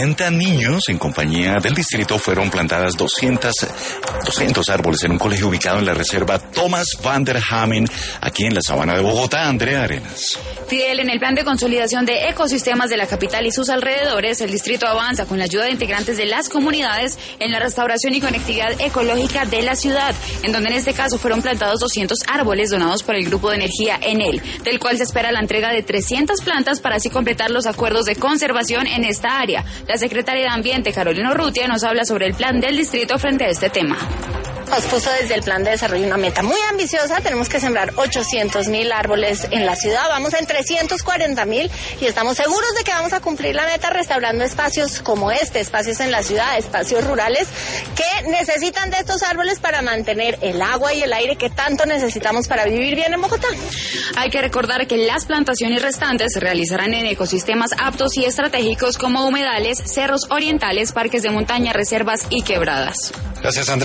70 niños en compañía del distrito fueron plantadas 200 árboles en un colegio ubicado en la reserva Thomas van der Hamen, aquí en la Sabana de Bogotá. Andrea Arenas. Fidel, en el plan de consolidación de ecosistemas de la capital y sus alrededores, el distrito avanza con la ayuda de integrantes de las comunidades en la restauración y conectividad ecológica de la ciudad, en donde en este caso fueron plantados 200 árboles donados por el Grupo de Energía Enel, del cual se espera la entrega de 300 plantas para así completar los acuerdos de conservación en esta área. La secretaria de Ambiente, Carolina Urrutia, nos habla sobre el plan del distrito frente a este tema. Nos puso desde el plan de desarrollo una meta muy ambiciosa. Tenemos que sembrar 800.000 árboles en la ciudad. Vamos en 340.000 y estamos seguros de que vamos a cumplir la meta restaurando espacios como espacios en la ciudad, espacios rurales que necesitan de estos árboles para mantener el agua y el aire que tanto necesitamos para vivir bien en Bogotá. Hay que recordar que las plantaciones restantes se realizarán en ecosistemas aptos y estratégicos como humedales, cerros orientales, parques de montaña, reservas y quebradas. Gracias, Andrea.